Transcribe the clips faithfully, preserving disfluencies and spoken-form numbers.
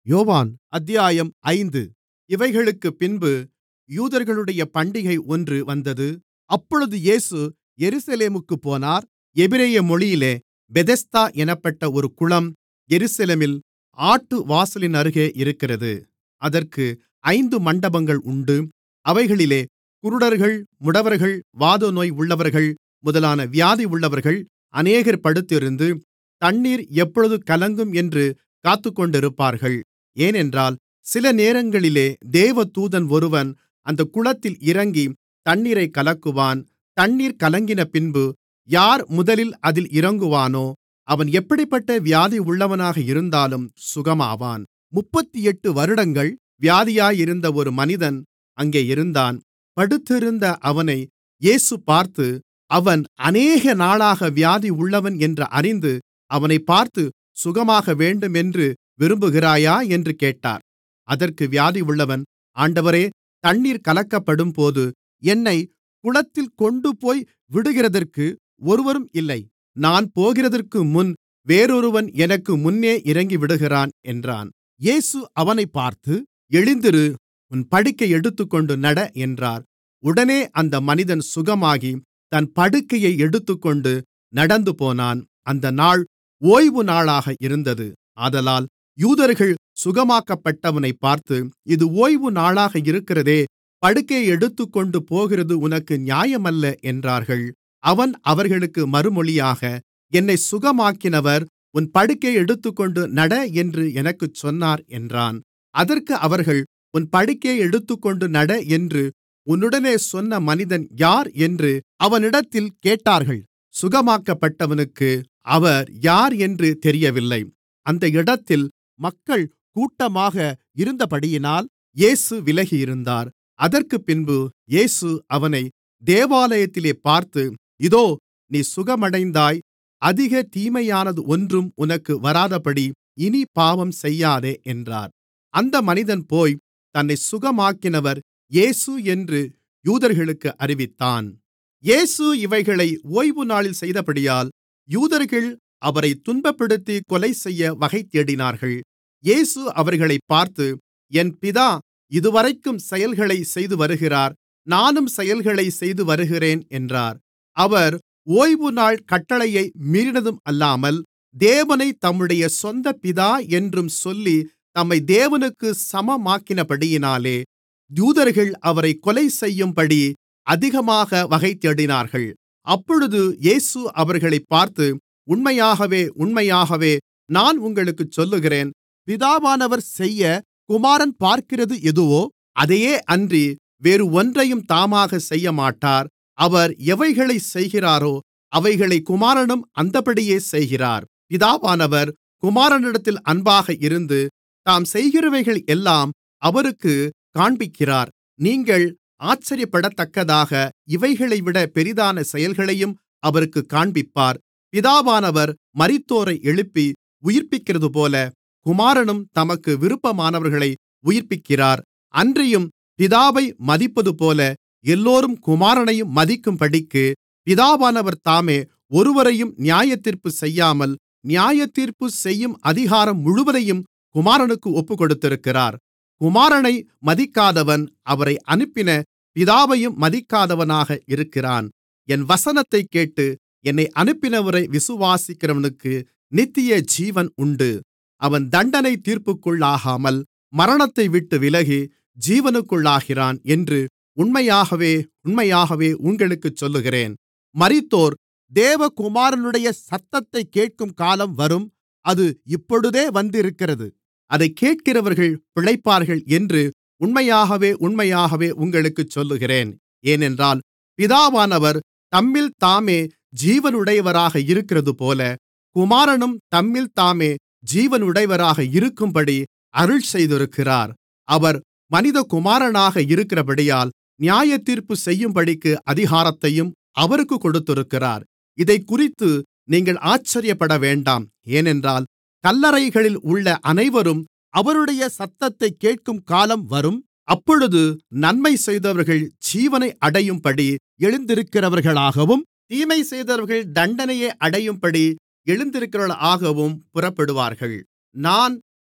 யோவான் அத்தியாயம் ஐந்து. இவைகளுக்குப் பின்பு யூதர்களுடைய பண்டிகை ஒன்று வந்தது. அப்பொழுது இயேசு எருசலேமுக்குப் போனார். எபிரெய மொழியிலே பெதெஸ்தா என்னப்பட்ட ஒரு குளம் எருசலேமில் ஆட்டுவாசலின் அருகே இருக்கிறது. அதற்கு ஐந்து மண்டபங்கள் உண்டு. அவைகளிலே குருடர்கள், முடவர்கள், வாதநோய் உள்ளவர்கள் முதலான வியாதி உள்ளவர்கள் அநேகர் படுத்திருந்து, தண்ணீர் எப்பொழுது கலங்கும் என்று காத்துக்கொண்டிருப்பார்கள். ஏனென்றால் சில நேரங்களிலே தேவதூதன் ஒருவன் அந்தக் குளத்தில் இறங்கி தண்ணீரைக் கலக்குவான். தண்ணீர் கலங்கினபின்பு யார் முதலில் அதில் இறங்குவானோ அவன் எப்படிப்பட்ட வியாதி உள்ளவனாக இருந்தாலும் சுகமாவான். முப்பத்தெட்டு வருடங்கள் வியாதியாயிருந்த ஒரு மனிதன் அங்கே இருந்தான். படுத்திருந்த அவனை இயேசு பார்த்து, அவன் அநேக நாளாக வியாதி உள்ளவன் என்று அறிந்து அவனைப் பார்த்து, சுகமாக வேண்டுமென்று விரும்புகிறாயா என்று கேட்டார். அதற்கு வியாதியுள்ளவன், ஆண்டவரே, தண்ணீர் கலக்கப்படும்போது என்னைக் குளத்தில் கொண்டுபோய் விடுகிறதற்கு ஒருவரும் இல்லை. நான் போகிறதற்குமுன் வேறொருவன் எனக்கு முன்னே இறங்கிவிடுகிறான் என்றான். இயேசு அவனைப் பார்த்து, எழுந்திரு, உன் படுக்கையை எடுத்துக்கொண்டு நட என்றார். உடனே அந்த மனிதன் சுகமாகி தன் படுக்கையை எடுத்துக்கொண்டு நடந்துபோனான். அந்த நாள் ஓய்வு நாளாக இருந்தது. ஆதலால் யூதர்கள் சுகமாக்கப்பட்டவனைப் பார்த்து, இது ஓய்வு நாளாக இருக்கிறதே, படுக்கையை எடுத்துக்கொண்டு போகிறது உனக்கு நியாயமல்ல என்றார்கள். அவன் அவர்களுக்கு மறுமொழியாக, என்னைச் சுகமாக்கினவர் உன் படுக்கையை எடுத்துக்கொண்டு நட என்று எனக்குச் சொன்னார் என்றான். அதற்கு அவர்கள், உன் படுக்கையை எடுத்துக்கொண்டு நட என்று உன்னுடனே சொன்ன மனிதன் யார் என்று அவனிடத்தில் கேட்டார்கள். சுகமாக்கப்பட்டவனுக்கு அவர் யார் என்று தெரியவில்லை. அந்த இடத்தில் மக்கள் கூட்டமாக இருந்தபடியினால் இயேசு விலகியிருந்தார். அதற்குப்பின்பு இயேசு அவனை தேவாலயத்திலே பார்த்து, இதோ, நீ சுகமடைந்தாய். அதிக தீமையானது ஒன்றும் உனக்கு வராதபடி இனி பாவம் செய்யாதே என்றார். அந்த மனிதன் போய் தன்னைச் சுகமாக்கினவர் இயேசு என்று யூதர்களுக்கு அறிவித்தான். இயேசு இவைகளை ஓய்வுநாளில் செய்தபடியால் யூதர்கள் அவரைத் துன்பப்படுத்தி கொலைசெய்ய வகைதேடினார்கள். இயேசு அவர்களைப் பார்த்து, என் பிதா இதுவரைக்கும் செயல்களைச் செய்துவருகிறார், நானும் செயல்களைச் செய்துவருகிறேன் என்றார். அவர் ஓய்வுநாள் கட்டளையை மீறினதும் அல்லாமல் தேவனைத் தம்முடைய சொந்த பிதா என்றும் சொல்லி தம்மை தேவனுக்கு சமமாக்கினபடியினாலே யூதர்கள் அவரைக் கொலைசெய்யும்படி அதிகமாக வகைதேடினார்கள். அப்பொழுது இயேசு அவர்களைப் பார்த்து, உண்மையாகவே உண்மையாகவே நான் உங்களுக்குச் சொல்லுகிறேன், பிதாவானவர் செய்ய குமாரன் பார்க்கிறது எதுவோ அதையே அன்றி வேறு ஒன்றையும் தாமாக செய்யமாட்டார். அவர் எவைகளைச் செய்கிறாரோ அவைகளைக் குமாரனும் அந்தப்படியே செய்கிறார். பிதாவானவர் குமாரனிடத்தில் அன்பாக இருந்து தாம் செய்கிறவைகள் எல்லாம் அவருக்குக் காண்பிக்கிறார். நீங்கள் ஆச்சரியப்படத்தக்கதாக இவைகளைவிட பெரிதான செயல்களையும் அவருக்குக் காண்பிப்பார். பிதாவானவர் மரித்தோரை எழுப்பி உயிர்ப்பிக்கிறதுபோல குமாரனும் தமக்கு விருப்பமானவர்களை உயிர்ப்பிக்கிறார். அன்றியும் பிதாவை மதிப்பதுபோல எல்லோரும் குமாரனையும் மதிக்கும்படிக்கு பிதாவானவர் தாமே ஒருவரையும் நியாயத்தீர்ப்பு செய்யாமல் நியாயத்தீர்ப்பு செய்யும் அதிகாரம் முழுவதையும் குமாரனுக்கு ஒப்புக்கொடுத்திருக்கிறார். குமாரனை மதிக்காதவன் அவரை அனுப்பின பிதாவையும் மதிக்காதவனாக இருக்கிறான். என் வசனத்தைக் கேட்டு என்னை அனுப்பினவரை விசுவாசிக்கிறவனுக்கு நித்திய ஜீவன் உண்டு. அவன் தண்டனை தீர்ப்புக்குள்ளாகாமல் மரணத்தை விட்டு விலகி ஜீவனுக்குள்ளாகிறான் என்று உண்மையாகவே உண்மையாகவே உங்களுக்குச் சொல்லுகிறேன். மரித்தோர் தேவகுமாரனுடைய சத்தத்தைக் கேட்கும் காலம் வரும், அது இப்பொழுதே வந்திருக்கிறது. அதைக் கேட்கிறவர்கள் பிழைப்பார்கள் என்று உண்மையாகவே உண்மையாகவே உங்களுக்குச் சொல்லுகிறேன். ஏனென்றால் பிதாவானவர் தம்மில் தாமே ஜீவனுடையவராக இருக்கிறதுபோல குமாரனும் தம்மில் தாமே ஜீவனுடையவராக இருக்கும்படி அருள் செய்திருக்கிறார். அவர் மனிதகுமாரனாக இருக்கிறபடியால் நியாயத்தீர்ப்பு செய்யும்படிக்கு அதிகாரத்தையும் அவருக்குக் கொடுத்திருக்கிறார். இதைக்குறித்து நீங்கள் ஆச்சரியப்பட வேண்டாம். ஏனென்றால் கல்லறைகளில் உள்ள அனைவரும் அவருடைய சத்தத்தைக் கேட்கும் காலம் வரும். அப்பொழுது நன்மை செய்தவர்கள் ஜீவனை அடையும்படி எழுந்திருக்கிறவர்களாகவும் தீமை செய்தவர்கள் தண்டனையை அடையும்படி எழுந்திருக்கிறவர்களாகவும் புறப்படுவார்கள். நான்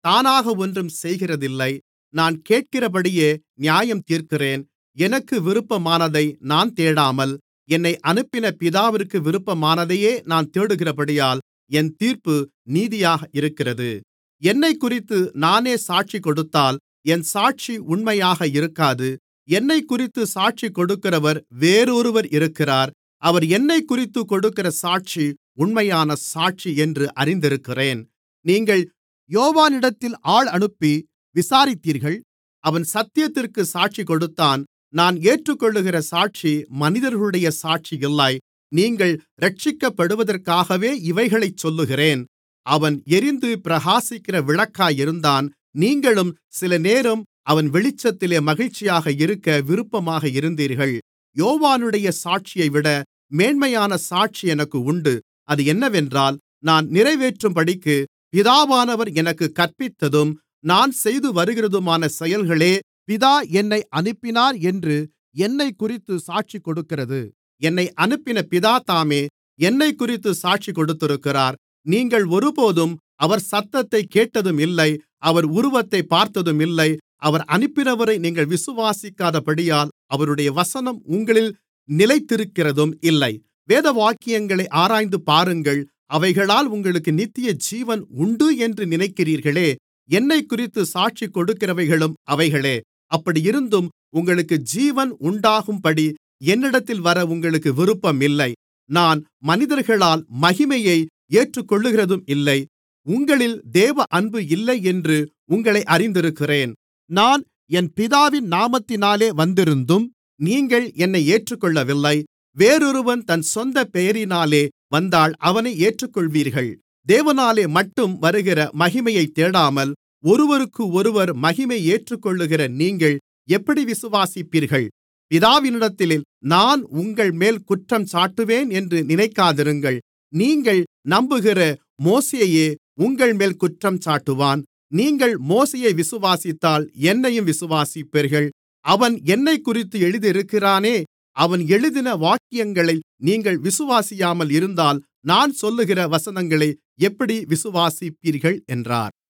தானாக ஒன்றும் செய்கிறதில்லை. நான் கேட்கிறபடியே நியாயம் தீர்க்கிறேன். எனக்கு விருப்பமானதை நான் தேடாமல், என்னை அனுப்பின பிதாவிற்கு விருப்பமானதையே நான் தேடுகிறபடியால் என் தீர்ப்பு நீதியாக இருக்கிறது. என்னைக்குறித்து நானே சாட்சி கொடுத்தால் என் சாட்சி உண்மையாக இருக்காது. என்னைக்குறித்து சாட்சி கொடுக்கிறவர் வேறொருவர் இருக்கிறார். அவர் என்னைக்குறித்துக் கொடுக்கிற சாட்சி உண்மையான சாட்சி என்று அறிந்திருக்கிறேன். நீங்கள் யோவானிடத்தில் ஆள் அனுப்பி விசாரித்தீர்கள். அவன் சத்தியத்திற்கு சாட்சி கொடுத்தான். நான் ஏற்றுக்கொள்ளுகிற சாட்சி மனிதர்களுடைய சாட்சி இல்லை. நீங்கள் இரட்சிக்கப்படுவதற்காகவே இவைகளைச் சொல்லுகிறேன். அவன் எரிந்து பிரகாசிக்கிற விளக்காயிருந்தான். நீங்களும் சிலநேரம் அவன் வெளிச்சத்திலே மகிழ்ச்சியாக இருக்க விருப்பமாக இருந்தீர்கள். யோவானுடைய சாட்சியைவிட மேன்மையான சாட்சி எனக்கு உண்டு. அது என்னவென்றால், நான் நிறைவேற்றும்படிக்கு பிதாவானவர் எனக்குக் கற்பித்ததும் நான் செய்து வருகிறதுமான செயல்களே பிதா என்னை அனுப்பினார் என்று என்னைக்குறித்து சாட்சி கொடுக்கிறது. என்னை அனுப்பின பிதா தாமே என்னைக்குறித்து சாட்சி கொடுத்திருக்கிறார். நீங்கள் ஒருபோதும் அவர் சத்தத்தைக் கேட்டதும் இல்லை, அவர் உருவத்தைப் பார்த்ததும் இல்லை. அவர் அனுப்பினவரை நீங்கள் விசுவாசிக்காதபடியால் அவருடைய வசனம் உங்களில் நிலைத்திருக்கிறதும் இல்லை. வேதவாக்கியங்களை ஆராய்ந்து பாருங்கள், அவைகளால் உங்களுக்கு நித்தியஜீவன் உண்டு என்று நினைக்கிறீர்களே. என்னைக்குறித்து சாட்சி கொடுக்கிறவைகளும் அவைகளே. அப்படியிருந்தும் உங்களுக்கு ஜீவன் உண்டாகும்படி என்னிடத்தில் வர உங்களுக்கு விருப்பம் இல்லை. நான் மனிதர்களால் மகிமையை ஏற்றுக்கொள்ளுகிறதும் இல்லை. உங்களில் தேவ அன்பு இல்லை என்று உங்களை அறிந்திருக்கிறேன். நான் என் பிதாவின் நாமத்தினாலே வந்திருந்தும் நீங்கள் என்னை ஏற்றுக்கொள்ளவில்லை. வேறொருவன் தன் சொந்த பெயரினாலே வந்தால் அவனை ஏற்றுக்கொள்வீர்கள். தேவனாலே மட்டும் வருகிற மகிமையைத் தேடாமல் ஒருவருக்கொருவர் மகிமை ஏற்றுக்கொள்ளுகிற நீங்கள் எப்படி விசுவாசிப்பீர்கள்? பிதாவினிடத்தில் நான் உங்கள்மேல் குற்றம் சாட்டுவேன் என்று நினைக்காதிருங்கள். நீங்கள் நம்புகிற மோசேயே உங்கள்மேல் குற்றம் சாட்டுவான். நீங்கள் மோசேயை விசுவாசித்தால் என்னையும் விசுவாசிப்பீர்கள். அவன் என்னைக்குறித்து எழுதியிருக்கிறானே, அவன் எழுதின வாக்கியங்களை நீங்கள் விசுவாசியாமல் இருந்தால் நான் சொல்லுகிற வசனங்களை எப்படி விசுவாசிப்பீர்கள் என்றார்.